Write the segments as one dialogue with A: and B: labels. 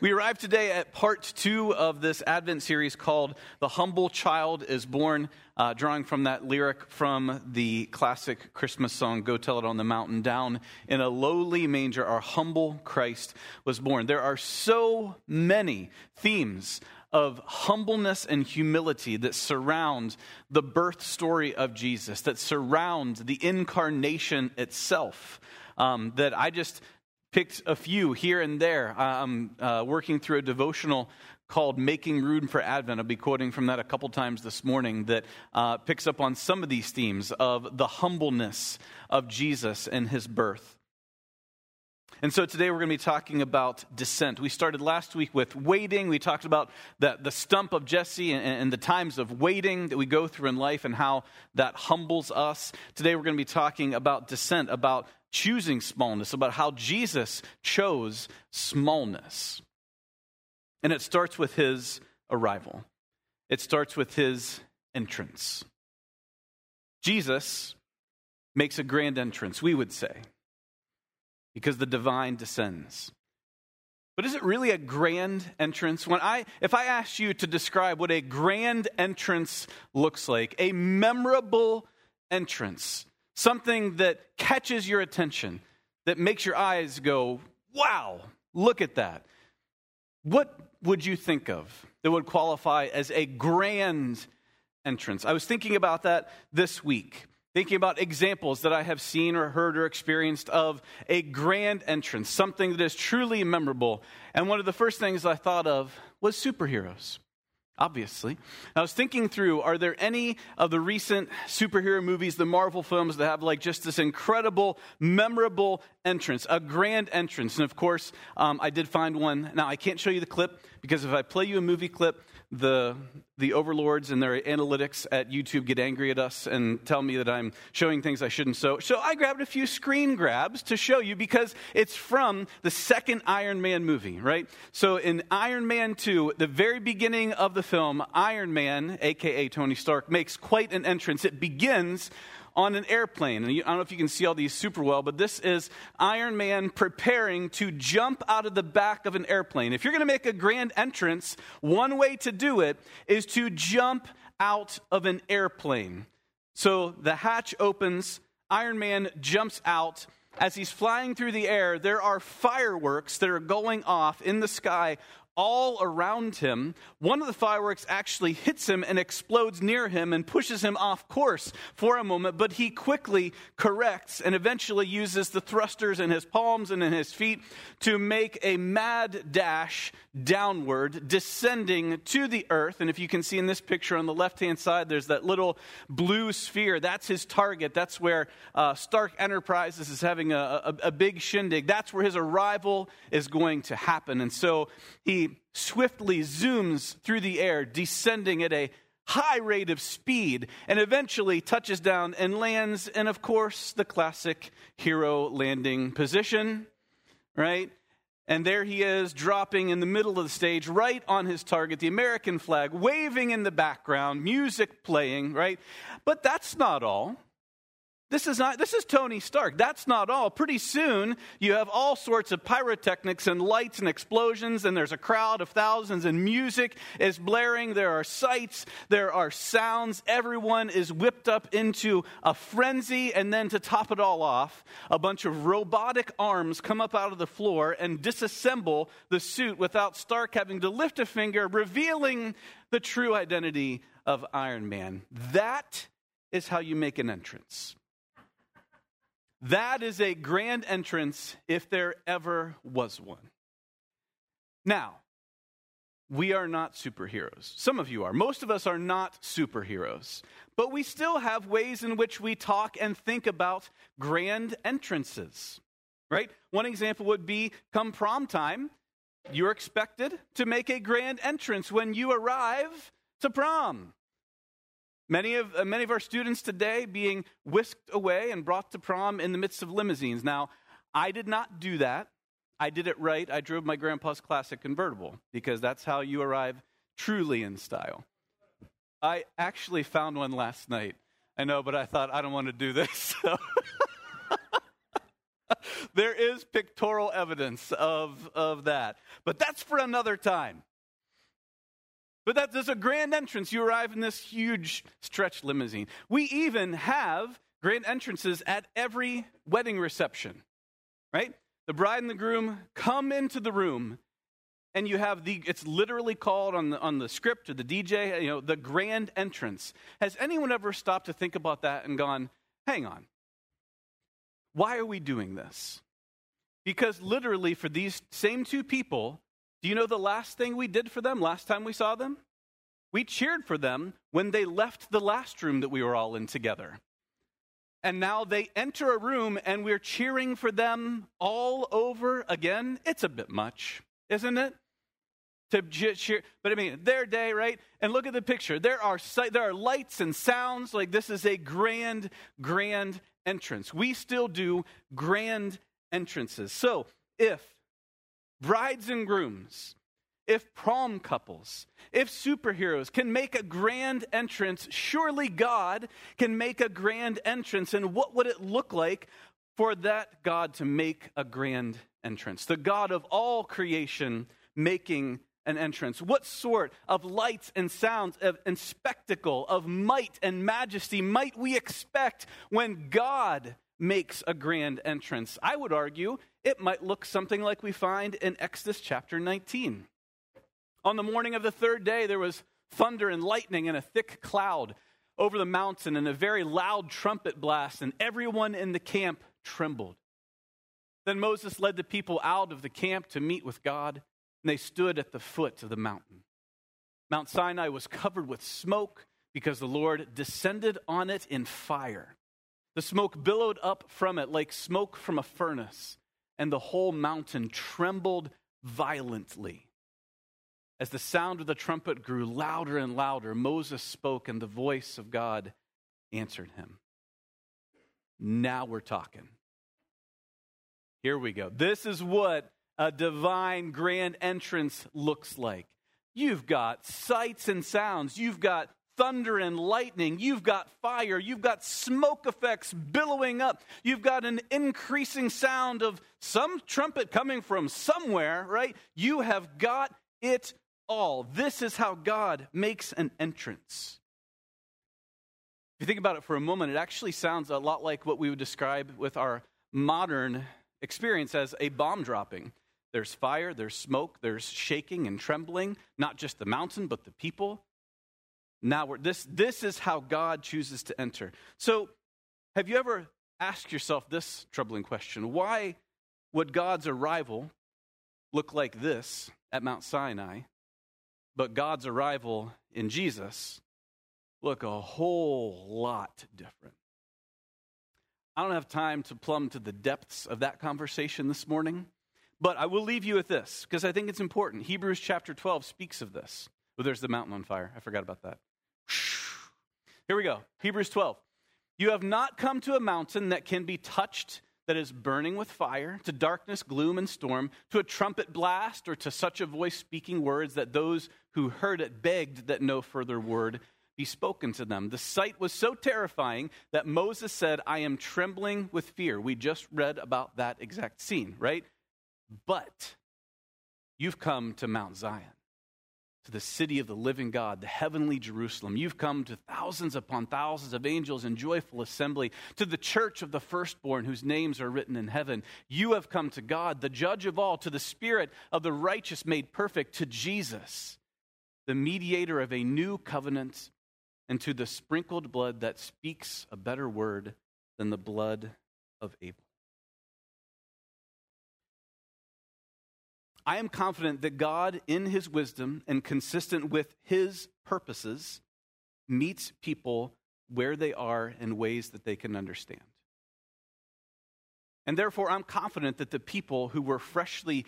A: We arrived today at part 2 of this Advent series called The Humble Child is Born, drawing from that lyric from the classic Christmas song, Go Tell It on the Mountain. Down in a lowly manger, our humble Christ was born. There are so many themes of humbleness and humility that surround the birth story of Jesus, that surround the incarnation itself, that I just picked a few here and there. I'm working through a devotional called Making Room for Advent. I'll be quoting from that a couple times this morning that picks up on some of these themes of the humbleness of Jesus and his birth. And so today we're going to be talking about descent. We started last week with waiting. We talked about the stump of Jesse and the times of waiting that we go through in life and how that humbles us. Today we're going to be talking about descent, about choosing smallness, about how Jesus chose smallness. And it starts with his arrival. It starts with his entrance. Jesus makes a grand entrance, we would say, because the divine descends. But is it really a grand entrance? If I asked you to describe what a grand entrance looks like, a memorable entrance, something that catches your attention, that makes your eyes go, wow, look at that. What would you think of that would qualify as a grand entrance? I was thinking about that this week, thinking about examples that I have seen or heard or experienced of a grand entrance, something that is truly memorable. And one of the first things I thought of was superheroes. Obviously. I was thinking through, are there any of the recent superhero movies, the Marvel films, that have like just this incredible, memorable entrance, a grand entrance? And of course, I did find one. Now, I can't show you the clip because if I play you a movie clip, the overlords and their analytics at YouTube get angry at us and tell me that I'm showing things I shouldn't show. So I grabbed a few screen grabs to show you because it's from the second Iron Man movie, right? So in Iron Man 2, the very beginning of the film, Iron Man, a.k.a. Tony Stark, makes quite an entrance. It begins on an airplane. And I don't know if you can see all these super well, but this is Iron Man preparing to jump out of the back of an airplane. If you're going to make a grand entrance, one way to do it is to jump out of an airplane. So the hatch opens, Iron Man jumps out. As he's flying through the air, there are fireworks that are going off in the sky all around him. One of the fireworks actually hits him and explodes near him and pushes him off course for a moment, but he quickly corrects and eventually uses the thrusters in his palms and in his feet to make a mad dash downward, descending to the earth. And if you can see in this picture on the left-hand side, there's that little blue sphere. That's his target. That's where Stark Enterprises is having a big shindig. That's where his arrival is going to happen. And so he swiftly zooms through the air, descending at a high rate of speed, and eventually touches down and lands in, of course, the classic hero landing position, right? And there he is, dropping in the middle of the stage, right on his target, the American flag, waving in the background, music playing, right? But that's not all. This is Tony Stark. That's not all. Pretty soon, you have all sorts of pyrotechnics and lights and explosions, and there's a crowd of thousands, and music is blaring. There are sights. There are sounds. Everyone is whipped up into a frenzy, and then to top it all off, a bunch of robotic arms come up out of the floor and disassemble the suit without Stark having to lift a finger, revealing the true identity of Iron Man. That is how you make an entrance. That is a grand entrance if there ever was one. Now, we are not superheroes. Some of you are. Most of us are not superheroes. But we still have ways in which we talk and think about grand entrances, right? One example would be come prom time, you're expected to make a grand entrance when you arrive to prom. Many of our students today being whisked away and brought to prom in the midst of limousines. Now, I did not do that. I did it right. I drove my grandpa's classic convertible because that's how you arrive truly in style. I actually found one last night. I know, but I thought I don't want to do this. So There is pictorial evidence of that. But that's for another time. But there's a grand entrance. You arrive in this huge stretch limousine. We even have grand entrances at every wedding reception, right? The bride and the groom come into the room, and you have it's literally called on the script or the DJ, the grand entrance. Has anyone ever stopped to think about that and gone, hang on, why are we doing this? Because literally for these same two people, do you know the last thing we did for them last time we saw them? We cheered for them when they left the last room that we were all in together. And now they enter a room and we're cheering for them all over again. It's a bit much, isn't it? To cheer, but I mean, their day, right? And look at the picture. There are lights and sounds. Like this is a grand entrance. We still do grand entrances. So if brides and grooms, if prom couples, if superheroes can make a grand entrance, surely God can make a grand entrance. And what would it look like for that God to make a grand entrance? The God of all creation making an entrance. What sort of lights and sounds and spectacle of might and majesty might we expect when God makes a grand entrance? I would argue it might look something like we find in Exodus chapter 19. On the morning of the third day, there was thunder and lightning and a thick cloud over the mountain and a very loud trumpet blast, and everyone in the camp trembled. Then Moses led the people out of the camp to meet with God, and they stood at the foot of the mountain. Mount Sinai was covered with smoke because the Lord descended on it in fire. The smoke billowed up from it like smoke from a furnace, and the whole mountain trembled violently. As the sound of the trumpet grew louder and louder, Moses spoke, and the voice of God answered him. Now we're talking. Here we go. This is what a divine grand entrance looks like. You've got sights and sounds. You've got thunder and lightning. You've got fire. You've got smoke effects billowing up. You've got an increasing sound of some trumpet coming from somewhere, right? You have got it all. This is how God makes an entrance. If you think about it for a moment, it actually sounds a lot like what we would describe with our modern experience as a bomb dropping. There's fire, there's smoke, there's shaking and trembling, not just the mountain, but the people. Now, this is how God chooses to enter. So, have you ever asked yourself this troubling question? Why would God's arrival look like this at Mount Sinai, but God's arrival in Jesus look a whole lot different? I don't have time to plumb to the depths of that conversation this morning, but I will leave you with this, because I think it's important. Hebrews chapter 12 speaks of this. Oh, there's the mountain on fire. I forgot about that. Here we go. Hebrews 12. You have not come to a mountain that can be touched, that is burning with fire, to darkness, gloom, and storm, to a trumpet blast, or to such a voice speaking words that those who heard it begged that no further word be spoken to them. The sight was so terrifying that Moses said, I am trembling with fear. We just read about that exact scene, right? But you've come to Mount Zion, to the city of the living God, the heavenly Jerusalem. You've come to thousands upon thousands of angels in joyful assembly, to the church of the firstborn whose names are written in heaven. You have come to God, the judge of all, to the Spirit of the righteous made perfect, to Jesus, the mediator of a new covenant, and to the sprinkled blood that speaks a better word than the blood of Abel. I am confident that God, in his wisdom and consistent with his purposes, meets people where they are in ways that they can understand. And therefore, I'm confident that the people who were freshly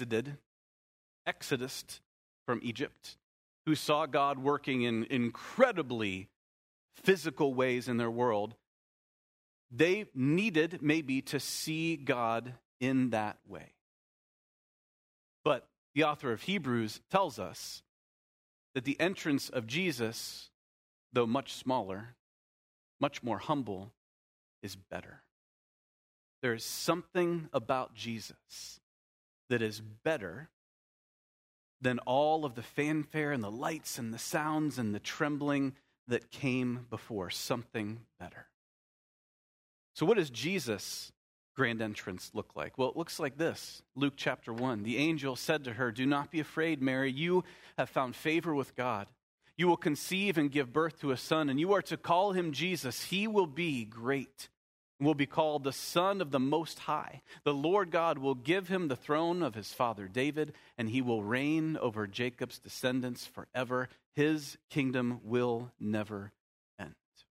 A: exodused from Egypt, who saw God working in incredibly physical ways in their world, they needed maybe to see God in that way. But the author of Hebrews tells us that the entrance of Jesus, though much smaller, much more humble, is better. there is something about Jesus that is better than all of the fanfare and the lights and the sounds and the trembling that came before. Something better. So what does Jesus' grand entrance look like? Well, it looks like this. Luke chapter 1. The angel said to her, "Do not be afraid, Mary. You have found favor with God. You will conceive and give birth to a son, and you are to call him Jesus. He will be great and will be called the Son of the Most High. The Lord God will give him the throne of his father David, and he will reign over Jacob's descendants forever. His kingdom will never end."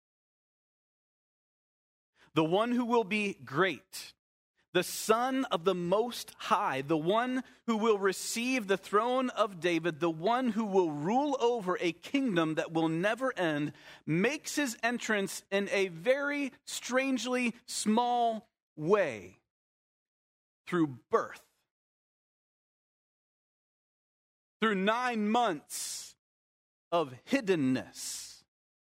A: The one who will be great, the Son of the Most High, the one who will receive the throne of David, the one who will rule over a kingdom that will never end, makes his entrance in a very strangely small way through birth. Through 9 months of hiddenness.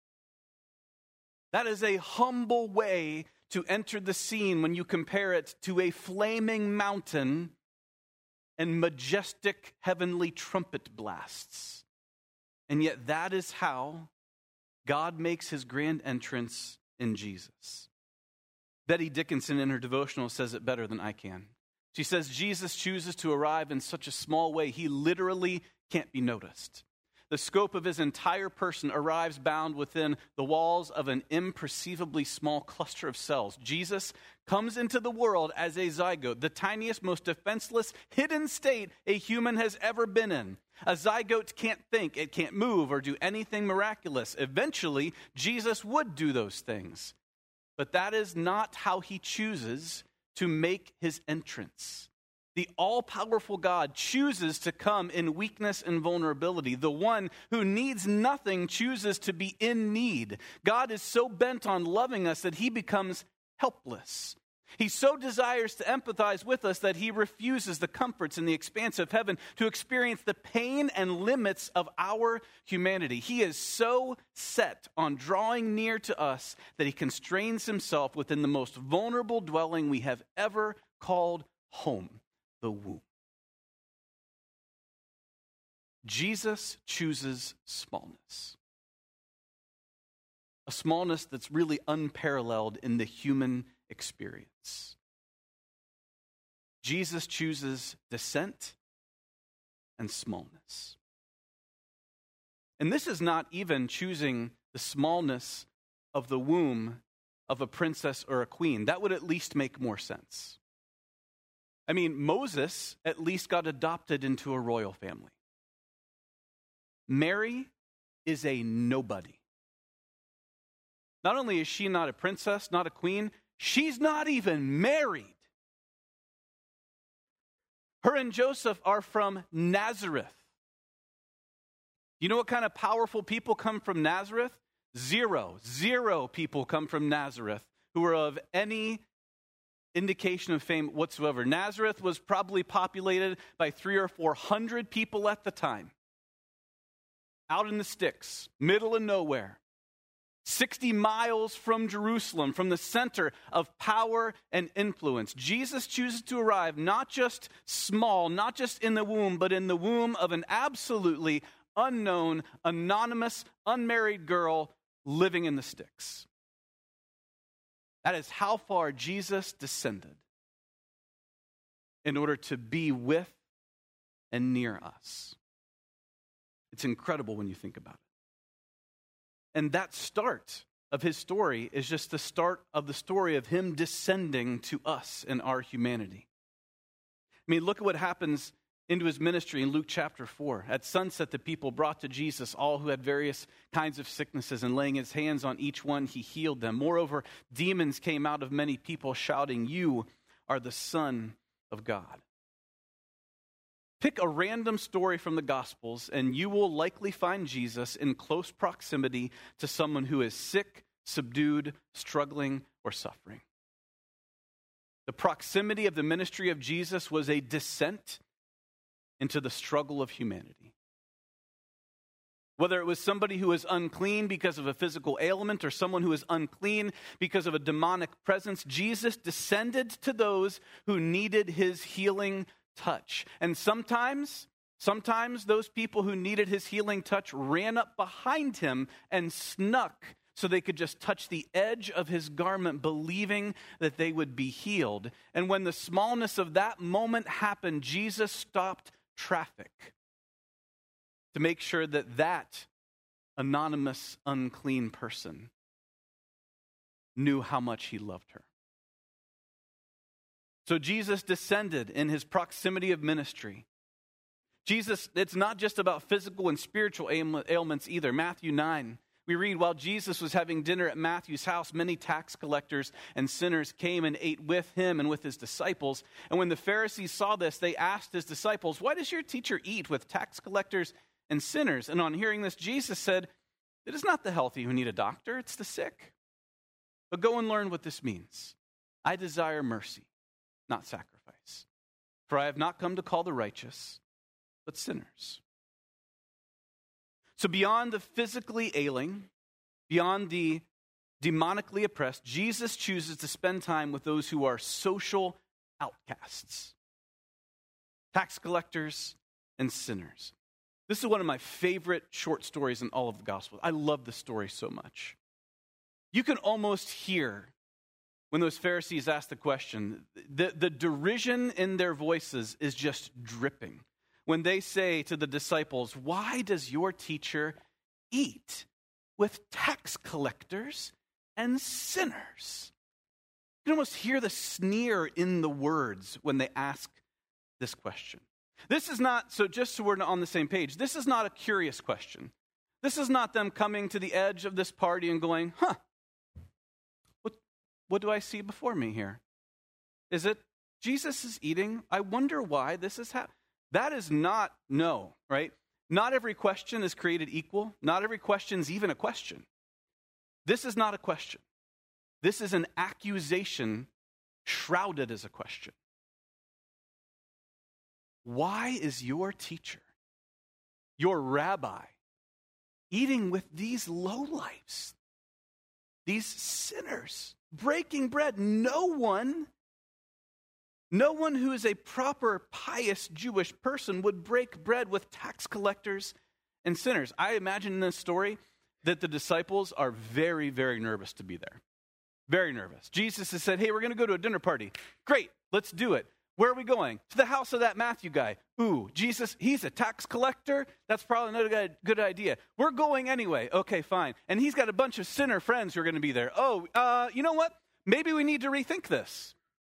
A: That is a humble way to enter the scene when you compare it to a flaming mountain and majestic heavenly trumpet blasts. And yet that is how God makes his grand entrance in Jesus. Betty Dickinson in her devotional says it better than I can. She says, Jesus chooses to arrive in such a small way, he literally can't be noticed. The scope of his entire person arrives bound within the walls of an imperceivably small cluster of cells. Jesus comes into the world as a zygote, the tiniest, most defenseless, hidden state a human has ever been in. A zygote can't think, it can't move or do anything miraculous. Eventually, Jesus would do those things. But that is not how he chooses to make his entrance. The all-powerful God chooses to come in weakness and vulnerability. The one who needs nothing chooses to be in need. God is so bent on loving us that he becomes helpless. He so desires to empathize with us that he refuses the comforts and the expanse of heaven to experience the pain and limits of our humanity. He is so set on drawing near to us that he constrains himself within the most vulnerable dwelling we have ever called home. The womb. Jesus chooses smallness. A smallness that's really unparalleled in the human experience. Jesus chooses descent and smallness. And this is not even choosing the smallness of the womb of a princess or a queen. That would at least make more sense. I mean, Moses at least got adopted into a royal family. Mary is a nobody. Not only is she not a princess, not a queen, she's not even married. Her and Joseph are from Nazareth. You know what kind of powerful people come from Nazareth? Zero people come from Nazareth who are of any indication of fame whatsoever. Nazareth was probably populated by 300 or 400 people at the time. Out in the sticks, middle of nowhere. 60 miles from Jerusalem, from the center of power and influence. Jesus chooses to arrive not just small, not just in the womb, but in the womb of an absolutely unknown, anonymous, unmarried girl living in the sticks. That is how far Jesus descended in order to be with and near us. It's incredible when you think about it. And that start of his story is just the start of the story of him descending to us in our humanity. I mean, look at what happens into his ministry in Luke chapter 4. At sunset, the people brought to Jesus all who had various kinds of sicknesses, and laying his hands on each one, he healed them. Moreover, demons came out of many people, shouting, "You are the Son of God." Pick a random story from the Gospels, and you will likely find Jesus in close proximity to someone who is sick, subdued, struggling, or suffering. The proximity of the ministry of Jesus was a descent into the struggle of humanity. Whether it was somebody who was unclean because of a physical ailment or someone who was unclean because of a demonic presence, Jesus descended to those who needed his healing touch. And sometimes those people who needed his healing touch ran up behind him and snuck so they could just touch the edge of his garment, believing that they would be healed. And when the smallness of that moment happened, Jesus stopped traffic to make sure that that anonymous, unclean person knew how much he loved her. So Jesus descended in his proximity of ministry. Jesus, it's not just about physical and spiritual ailments either. Matthew 9, we read, while Jesus was having dinner at Matthew's house, many tax collectors and sinners came and ate with him and with his disciples. And when the Pharisees saw this, they asked his disciples, why does your teacher eat with tax collectors and sinners? And on hearing this, Jesus said, it is not the healthy who need a doctor, it's the sick. But go and learn what this means. I desire mercy, not sacrifice. For I have not come to call the righteous, but sinners. So beyond the physically ailing, beyond the demonically oppressed, Jesus chooses to spend time with those who are social outcasts, tax collectors and sinners. This is one of my favorite short stories in all of the Gospels. I love this story so much. You can almost hear when those Pharisees ask the question, the derision in their voices is just dripping. When they say to the disciples, why does your teacher eat with tax collectors and sinners? You can almost hear the sneer in the words when they ask this question. This is not, so just so we're on the same page, this is not a curious question. This is not them coming to the edge of this party and going, what do I see before me here? Is it Jesus is eating? I wonder why this is happening. That is not no, right? Not every question is created equal. Not every question is even a question. This is not a question. This is an accusation shrouded as a question. Why is your teacher, your rabbi, eating with these lowlifes, these sinners, breaking bread? No one who is a proper, pious Jewish person would break bread with tax collectors and sinners. I imagine in this story that the disciples are very, very nervous to be there. Very nervous. Jesus has said, hey, we're going to go to a dinner party. Great, let's do it. Where are we going? To the house of that Matthew guy. Ooh, Jesus, he's a tax collector? That's probably not a good idea. We're going anyway. Okay, fine. And he's got a bunch of sinner friends who are going to be there. Oh, you know what? Maybe we need to rethink this.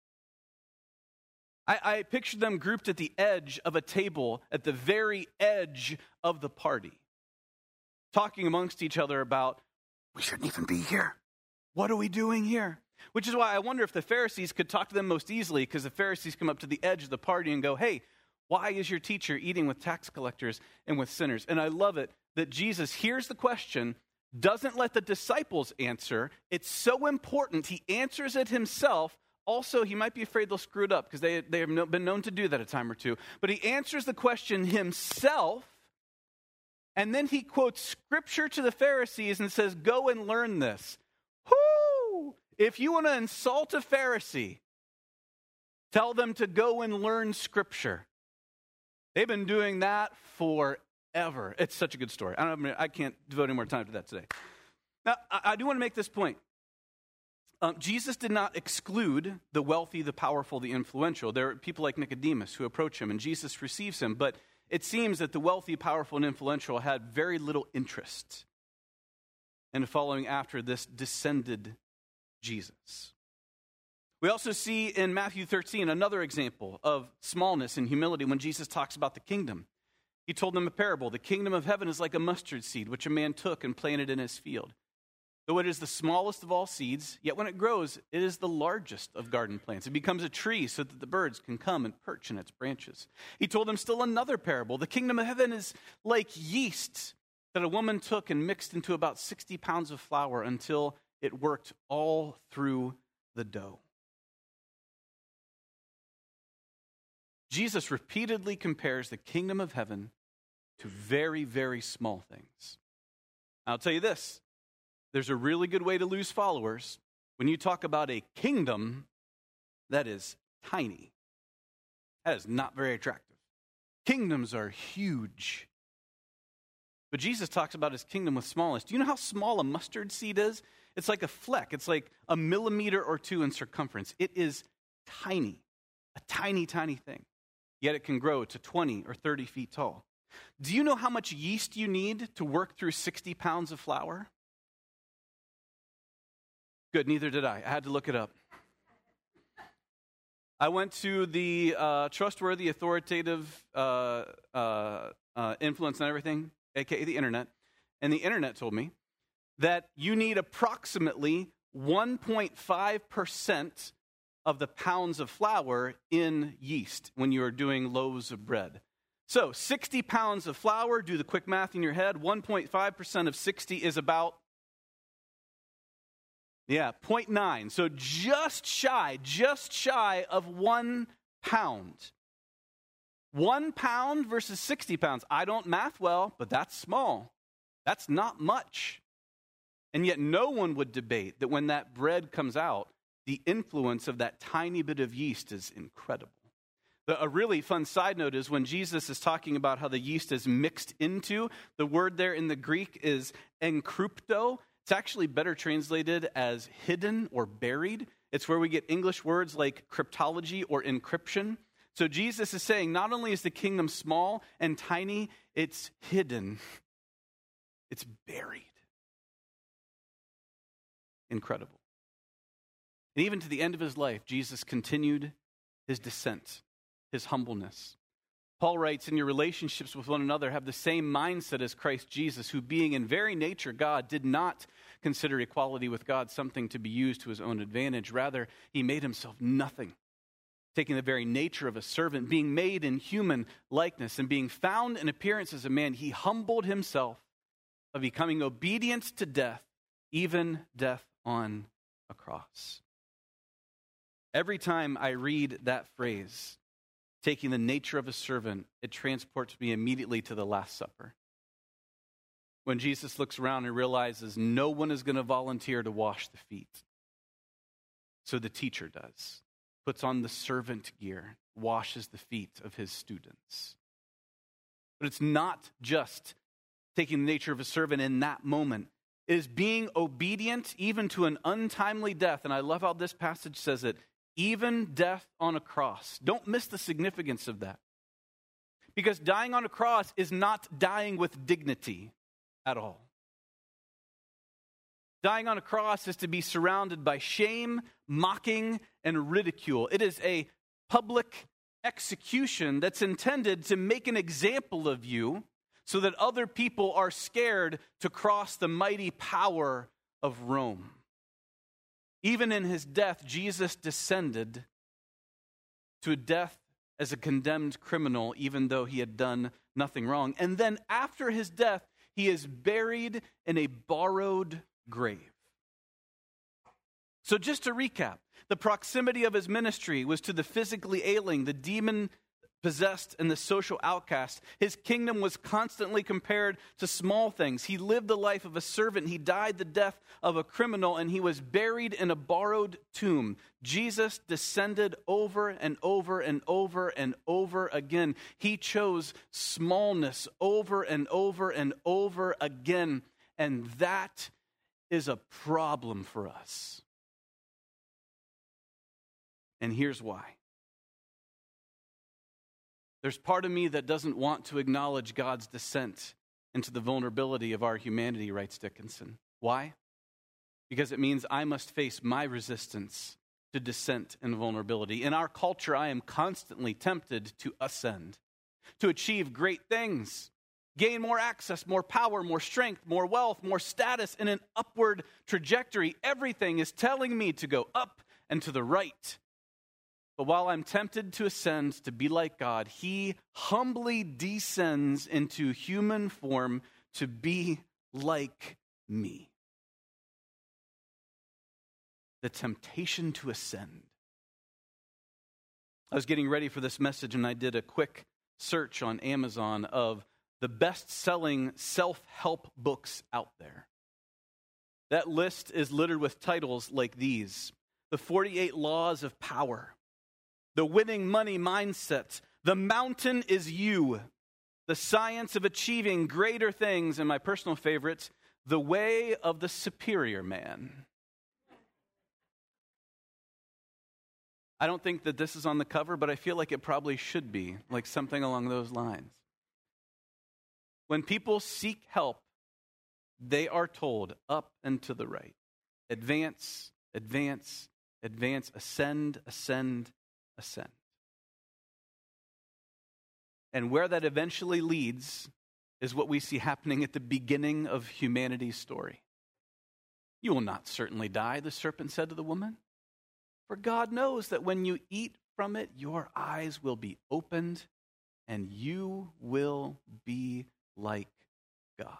A: I picture them grouped at the edge of a table, at the very edge of the party, talking amongst each other about, we shouldn't even be here. What are we doing here? Which is why I wonder if the Pharisees could talk to them most easily, because the Pharisees come up to the edge of the party and go, hey, why is your teacher eating with tax collectors and with sinners? And I love it that Jesus hears the question, doesn't let the disciples answer. It's so important. He answers it himself. Also, he might be afraid they'll screw it up because they have been known to do that a time or two. But he answers the question himself, and then he quotes scripture to the Pharisees and says, go and learn this. Whoo! If you want to insult a Pharisee, tell them to go and learn scripture. They've been doing that forever. It's such a good story. I can't devote any more time to that today. Now, I do want to make this point. Jesus did not exclude the wealthy, the powerful, the influential. There are people like Nicodemus who approach him, and Jesus receives him. But it seems that the wealthy, powerful, and influential had very little interest in following after this descended Jesus. We also see in Matthew 13 another example of smallness and humility when Jesus talks about the kingdom. He told them a parable. The kingdom of heaven is like a mustard seed, which a man took and planted in his field. Though it is the smallest of all seeds, yet when it grows, it is the largest of garden plants. It becomes a tree so that the birds can come and perch in its branches. He told them still another parable. The kingdom of heaven is like yeast that a woman took and mixed into about 60 pounds of flour until it worked all through the dough. Jesus repeatedly compares the kingdom of heaven to very, very small things. I'll tell you this, there's a really good way to lose followers when you talk about a kingdom that is tiny. That is not very attractive. Kingdoms are huge. But Jesus talks about his kingdom with smallness. Do you know how small a mustard seed is? It's like a fleck. It's like a millimeter or two in circumference. It is tiny, a tiny, tiny thing. Yet it can grow to 20 or 30 feet tall. Do you know how much yeast you need to work through 60 pounds of flour? Good, neither did I. I had to look it up. I went to the trustworthy, authoritative influence and everything, aka the internet, and the internet told me that you need approximately 1.5% of the pounds of flour in yeast when you are doing loaves of bread. So 60 pounds of flour, do the quick math in your head, 1.5% of 60 is about 0.9. So just shy of 1 pound. 1 pound versus 60 pounds. I don't math well, but that's small. That's not much. And yet no one would debate that when that bread comes out, the influence of that tiny bit of yeast is incredible. A really fun side note is when Jesus is talking about how the yeast is mixed into, the word there in the Greek is enkrypto. It's actually better translated as hidden or buried. It's where we get English words like cryptology or encryption. So Jesus is saying not only is the kingdom small and tiny, it's hidden. It's buried. Incredible. And even to the end of his life, Jesus continued his descent, his humbleness. Paul writes, in your relationships with one another, have the same mindset as Christ Jesus, who being in very nature God, did not consider equality with God something to be used to his own advantage. Rather, he made himself nothing, taking the very nature of a servant, being made in human likeness, and being found in appearance as a man, he humbled himself by becoming obedient to death, even death on a cross. Every time I read that phrase, taking the nature of a servant, it transports me immediately to the Last Supper. When Jesus looks around and realizes no one is going to volunteer to wash the feet. So the teacher does. Puts on the servant gear, washes the feet of his students. But it's not just taking the nature of a servant in that moment. It is being obedient even to an untimely death. And I love how this passage says it. Even death on a cross. Don't miss the significance of that. Because dying on a cross is not dying with dignity at all. Dying on a cross is to be surrounded by shame, mocking, and ridicule. It is a public execution that's intended to make an example of you so that other people are scared to cross the mighty power of Rome. Even in his death, Jesus descended to a death as a condemned criminal, even though he had done nothing wrong. And then after his death, he is buried in a borrowed grave. So just to recap, the proximity of his ministry was to the physically ailing, the demon-possessed, and the social outcast. His kingdom was constantly compared to small things. He lived the life of a servant. He died the death of a criminal, and he was buried in a borrowed tomb. Jesus descended over and over and over and over again. He chose smallness over and over and over again, and that is a problem for us. And here's why. There's part of me that doesn't want to acknowledge God's descent into the vulnerability of our humanity, writes Dickinson. Why? Because it means I must face my resistance to descent and vulnerability. In our culture, I am constantly tempted to ascend, to achieve great things, gain more access, more power, more strength, more wealth, more status in an upward trajectory. Everything is telling me to go up and to the right. But while I'm tempted to ascend to be like God, he humbly descends into human form to be like me. The temptation to ascend. I was getting ready for this message and I did a quick search on Amazon of the best-selling self-help books out there. That list is littered with titles like these: The 48 Laws of Power, The Winning Money Mindset, The Mountain is You, The Science of Achieving Greater Things, and my personal favorites, The Way of the Superior Man. I don't think that this is on the cover, but I feel like it probably should be, like something along those lines. When people seek help, they are told up and to the right. Advance, advance, advance, ascend, ascend, ascend. And where that eventually leads is what we see happening at the beginning of humanity's story. You will not certainly die, the serpent said to the woman, for God knows that when you eat from it, your eyes will be opened and you will be like God.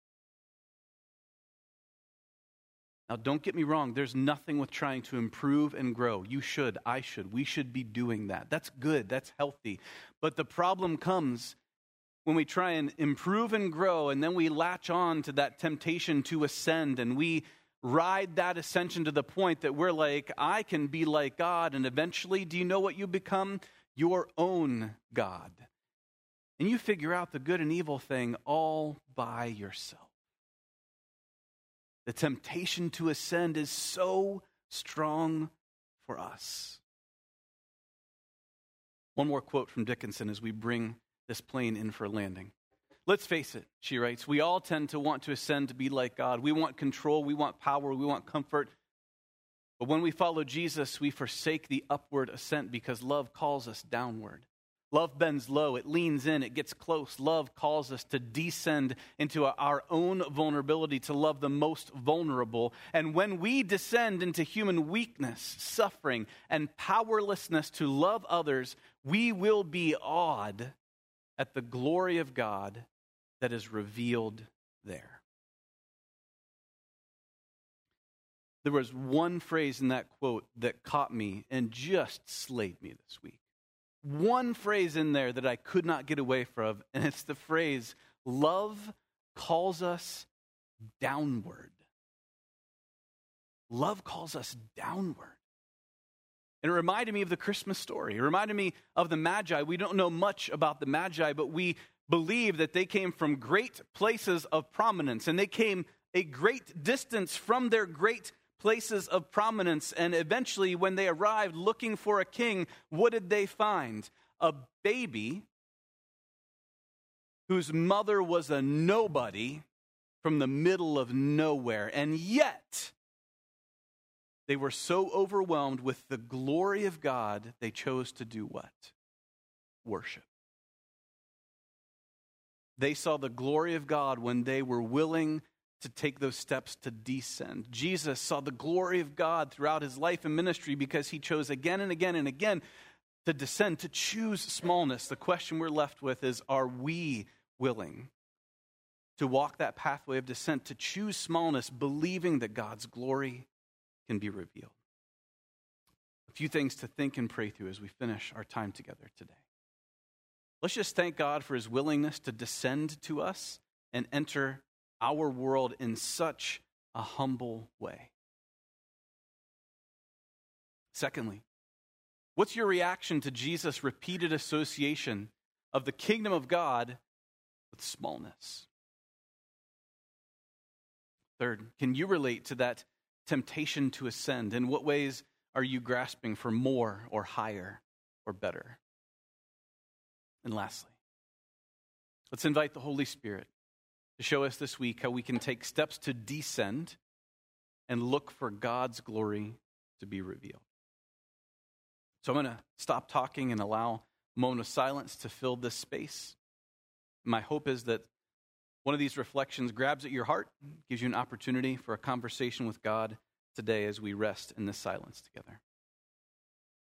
A: Now, don't get me wrong. There's nothing with trying to improve and grow. You should, I should, we should be doing that. That's good. That's healthy. But the problem comes when we try and improve and grow, and then we latch on to that temptation to ascend, and we ride that ascension to the point that we're like, I can be like God, and eventually, do you know what you become? Your own God. And you figure out the good and evil thing all by yourself. The temptation to ascend is so strong for us. One more quote from Dickinson as we bring this plane in for landing. Let's face it, she writes, we all tend to want to ascend to be like God. We want control, we want power, we want comfort. But when we follow Jesus, we forsake the upward ascent because love calls us downward. Love bends low, it leans in, it gets close. Love calls us to descend into our own vulnerability, to love the most vulnerable. And when we descend into human weakness, suffering, and powerlessness to love others, we will be awed at the glory of God that is revealed there. There was one phrase in that quote that caught me and just slayed me this week. One phrase in there that I could not get away from, and it's the phrase, love calls us downward. Love calls us downward. And it reminded me of the Christmas story. It reminded me of the Magi. We don't know much about the Magi, but we believe that they came from great places of prominence, and they came a great distance from their great places of prominence, and eventually when they arrived looking for a king, what did they find? A baby whose mother was a nobody from the middle of nowhere, and yet they were so overwhelmed with the glory of God, they chose to do what? Worship. They saw the glory of God when they were willing to take those steps to descend. Jesus saw the glory of God throughout his life and ministry because he chose again and again and again to descend, to choose smallness. The question we're left with is, are we willing to walk that pathway of descent, to choose smallness, believing that God's glory can be revealed? A few things to think and pray through as we finish our time together today. Let's just thank God for his willingness to descend to us and enter our world in such a humble way. Secondly, what's your reaction to Jesus' repeated association of the kingdom of God with smallness? Third, can you relate to that temptation to ascend? In what ways are you grasping for more or higher or better? And lastly, let's invite the Holy Spirit to show us this week how we can take steps to descend and look for God's glory to be revealed. So I'm going to stop talking and allow a moment of silence to fill this space. My hope is that one of these reflections grabs at your heart, gives you an opportunity for a conversation with God today as we rest in this silence together.